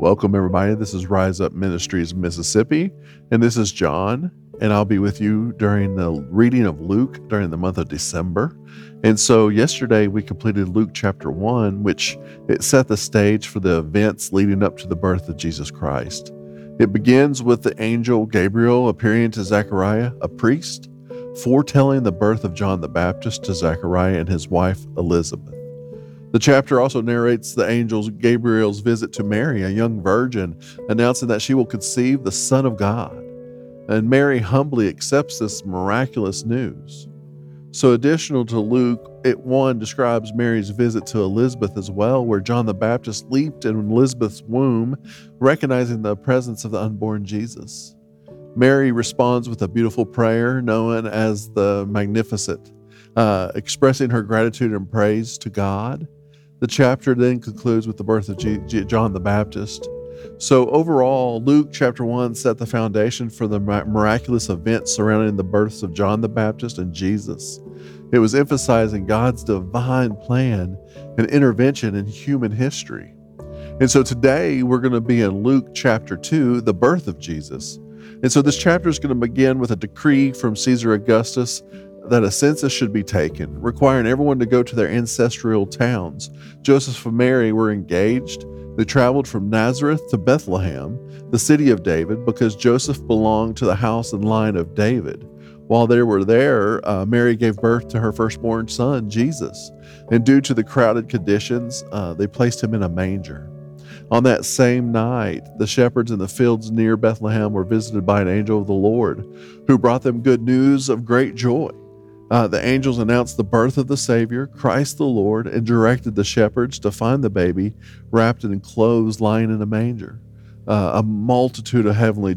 Welcome, everybody. This is Rise Up Ministries Mississippi, and this is John, and I'll be with you during the reading of Luke during the month of December. And so yesterday we completed Luke chapter 1, which it set the stage for the events leading up to the birth of Jesus Christ. It begins with the angel Gabriel appearing to Zechariah, a priest, foretelling the birth of John the Baptist to Zechariah and his wife Elizabeth. The chapter also narrates the angel Gabriel's visit to Mary, a young virgin, announcing that she will conceive the Son of God. And Mary humbly accepts this miraculous news. So additional to Luke, 1 describes Mary's visit to Elizabeth as well, where John the Baptist leaped in Elizabeth's womb, recognizing the presence of the unborn Jesus. Mary responds with a beautiful prayer known as the Magnificat, expressing her gratitude and praise to God. The chapter then concludes with the birth of John the Baptist. So overall, Luke chapter 1 set the foundation for the miraculous events surrounding the births of John the Baptist and Jesus. It was emphasizing God's divine plan and intervention in human history. And so today we're going to be in Luke chapter 2, the birth of Jesus. And so this chapter is going to begin with a decree from Caesar Augustus that a census should be taken, requiring everyone to go to their ancestral towns. Joseph and Mary were engaged. They traveled from Nazareth to Bethlehem, the city of David, because Joseph belonged to the house and line of David. While they were there, Mary gave birth to her firstborn son, Jesus. And due to the crowded conditions, they placed him in a manger. On that same night, the shepherds in the fields near Bethlehem were visited by an angel of the Lord, who brought them good news of great joy. The angels announced the birth of the Savior, Christ the Lord, and directed the shepherds to find the baby wrapped in clothes lying in a manger. A multitude of heavenly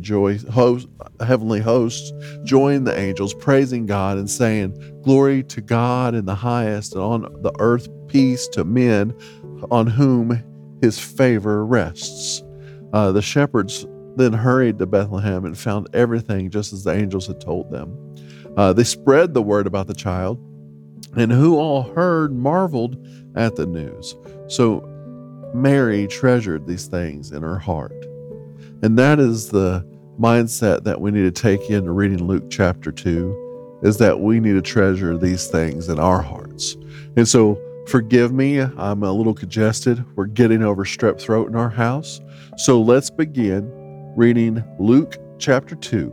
hosts joined the angels, praising God and saying, "Glory to God in the highest, and on the earth peace to men on whom his favor rests." The shepherds then hurried to Bethlehem and found everything just as the angels had told them. They spread the word about the child, and who all heard marveled at the news. So Mary treasured these things in her heart. And that is the mindset that we need to take into reading Luke chapter 2, is that we need to treasure these things in our hearts. And so forgive me, I'm a little congested. We're getting over strep throat in our house. So let's begin reading Luke chapter 2.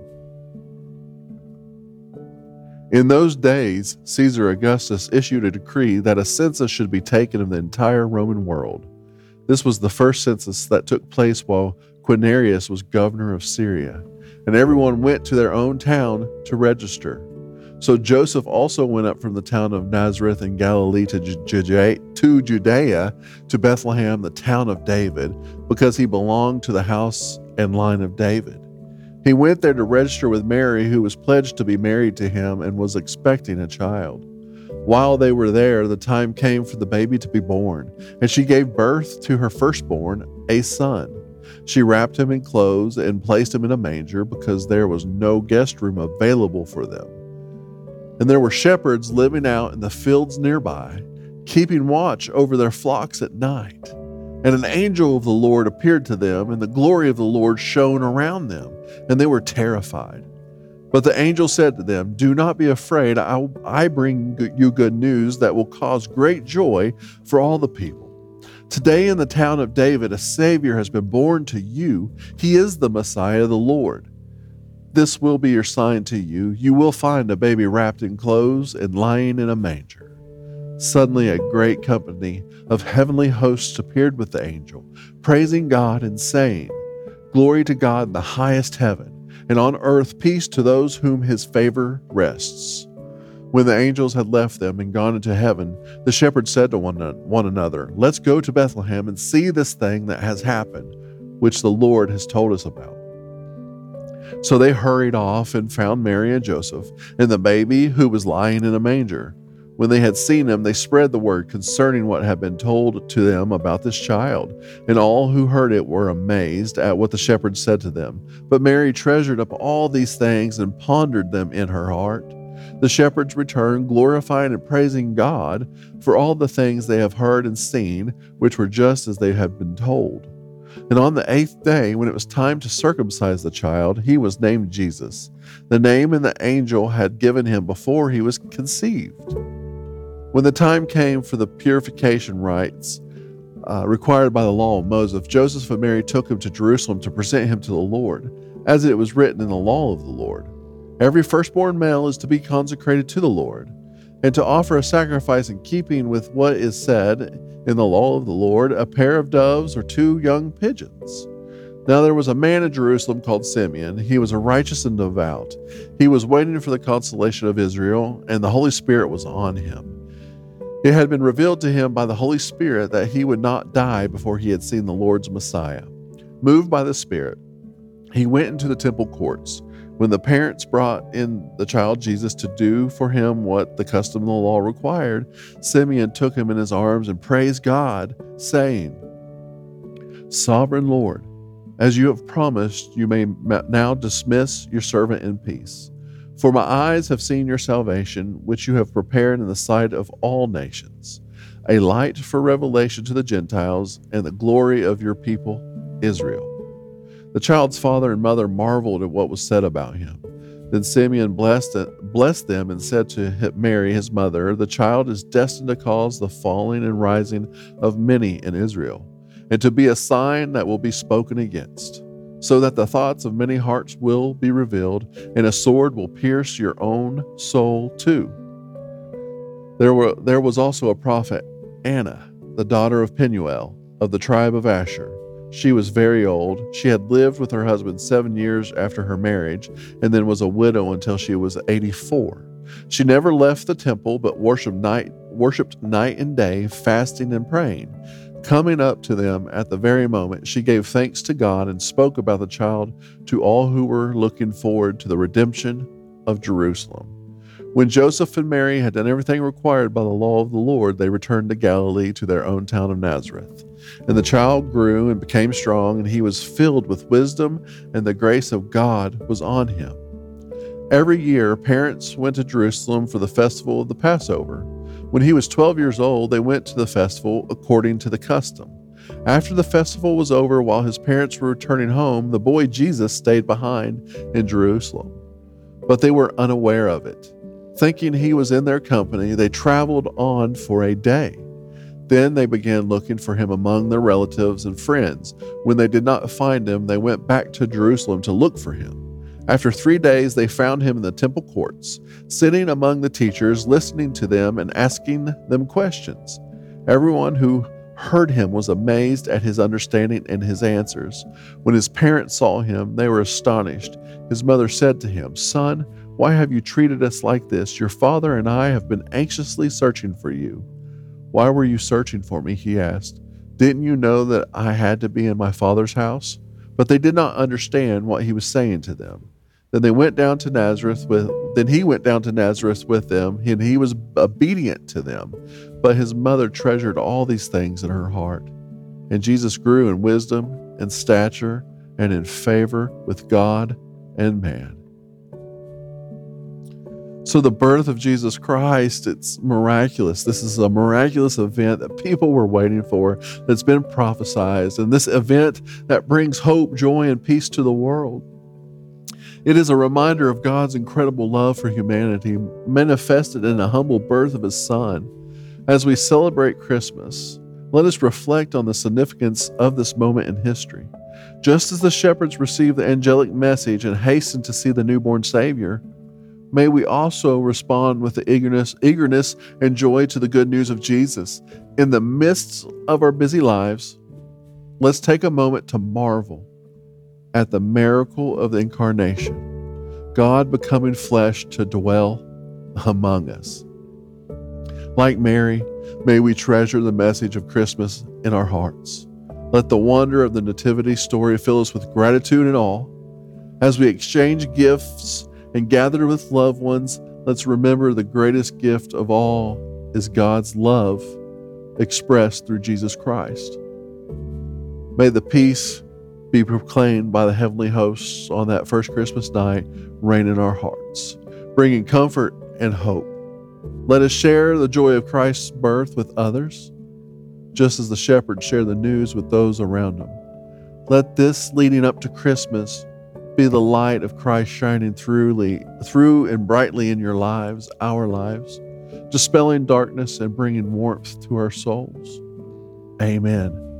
In those days, Caesar Augustus issued a decree that a census should be taken of the entire Roman world. This was the first census that took place while Quirinius was governor of Syria, and everyone went to their own town to register. So Joseph also went up from the town of Nazareth in Galilee to Judea, to Bethlehem, the town of David, because he belonged to the house and line of David. He went there to register with Mary, who was pledged to be married to him and was expecting a child. While they were there, the time came for the baby to be born, and she gave birth to her firstborn, a son. She wrapped him in clothes and placed him in a manger because there was no guest room available for them. And there were shepherds living out in the fields nearby, keeping watch over their flocks at night. And an angel of the Lord appeared to them, and the glory of the Lord shone around them, and they were terrified. But the angel said to them, "Do not be afraid. I bring you good news that will cause great joy for all the people. Today in the town of David, a Savior has been born to you. He is the Messiah, the Lord. This will be your sign to you. You will find a baby wrapped in clothes and lying in a manger." Suddenly a great company of heavenly hosts appeared with the angel, praising God and saying, "Glory to God in the highest heaven, and on earth peace to those whom his favor rests." When the angels had left them and gone into heaven, the shepherds said to one another, "Let's go to Bethlehem and see this thing that has happened, which the Lord has told us about." So they hurried off and found Mary and Joseph and the baby who was lying in a manger. When they had seen him, they spread the word concerning what had been told to them about this child. And all who heard it were amazed at what the shepherds said to them. But Mary treasured up all these things and pondered them in her heart. The shepherds returned, glorifying and praising God for all the things they have heard and seen, which were just as they had been told. And on the 8th day, when it was time to circumcise the child, he was named Jesus, the name the angel had given him before he was conceived. When the time came for the purification rites required by the law of Moses, Joseph and Mary took him to Jerusalem to present him to the Lord, as it was written in the law of the Lord. Every firstborn male is to be consecrated to the Lord, and to offer a sacrifice in keeping with what is said in the law of the Lord, a pair of doves or 2 young pigeons. Now there was a man in Jerusalem called Simeon. He was a righteous and devout. He was waiting for the consolation of Israel, and the Holy Spirit was on him. It had been revealed to him by the Holy Spirit that he would not die before he had seen the Lord's Messiah. Moved by the Spirit, he went into the temple courts. When the parents brought in the child Jesus to do for him what the custom of the law required, Simeon took him in his arms and praised God, saying, "Sovereign Lord, as you have promised, you may now dismiss your servant in peace. For my eyes have seen your salvation, which you have prepared in the sight of all nations, a light for revelation to the Gentiles and the glory of your people, Israel." The child's father and mother marveled at what was said about him. Then Simeon blessed them and said to Mary, his mother, "The child is destined to cause the falling and rising of many in Israel, and to be a sign that will be spoken against, so that the thoughts of many hearts will be revealed, and a sword will pierce your own soul too." There was also a prophet, Anna, the daughter of Penuel, of the tribe of Asher. She was very old. She had lived with her husband 7 years after her marriage, and then was a widow until she was 84. She never left the temple, but worshipped night and day, fasting and praying. Coming up to them at the very moment, she gave thanks to God and spoke about the child to all who were looking forward to the redemption of Jerusalem. When Joseph and Mary had done everything required by the law of the Lord, they returned to Galilee to their own town of Nazareth. And the child grew and became strong, and he was filled with wisdom, and the grace of God was on him. Every year, parents went to Jerusalem for the festival of the Passover. When he was 12 years old, they went to the festival according to the custom. After the festival was over, while his parents were returning home, the boy Jesus stayed behind in Jerusalem. But they were unaware of it. Thinking he was in their company, they traveled on for a day. Then they began looking for him among their relatives and friends. When they did not find him, they went back to Jerusalem to look for him. After 3 days, they found him in the temple courts, sitting among the teachers, listening to them and asking them questions. Everyone who heard him was amazed at his understanding and his answers. When his parents saw him, they were astonished. His mother said to him, "Son, why have you treated us like this? Your father and I have been anxiously searching for you." "Why were you searching for me?" he asked. "Didn't you know that I had to be in my father's house?" But they did not understand what he was saying to them. Then he went down to Nazareth with them, and he was obedient to them. But his mother treasured all these things in her heart. And Jesus grew in wisdom and stature and in favor with God and man. So the birth of Jesus Christ, it's miraculous. This is a miraculous event that people were waiting for, that's been prophesied, and this event that brings hope, joy, and peace to the world. It is a reminder of God's incredible love for humanity, manifested in the humble birth of his Son. As we celebrate Christmas, let us reflect on the significance of this moment in history. Just as the shepherds received the angelic message and hastened to see the newborn Savior, may we also respond with the eagerness and joy to the good news of Jesus. In the midst of our busy lives, let's take a moment to marvel at the miracle of the incarnation, God becoming flesh to dwell among us. Like Mary, may we treasure the message of Christmas in our hearts. Let the wonder of the nativity story fill us with gratitude and awe. As we exchange gifts and gather with loved ones, let's remember the greatest gift of all is God's love expressed through Jesus Christ. May the peace be proclaimed by the heavenly hosts on that first Christmas night reign in our hearts, bringing comfort and hope. Let us share the joy of Christ's birth with others, just as the shepherds share the news with those around them. Let this leading up to Christmas be the light of Christ shining through and brightly in your lives, our lives, dispelling darkness and bringing warmth to our souls. Amen.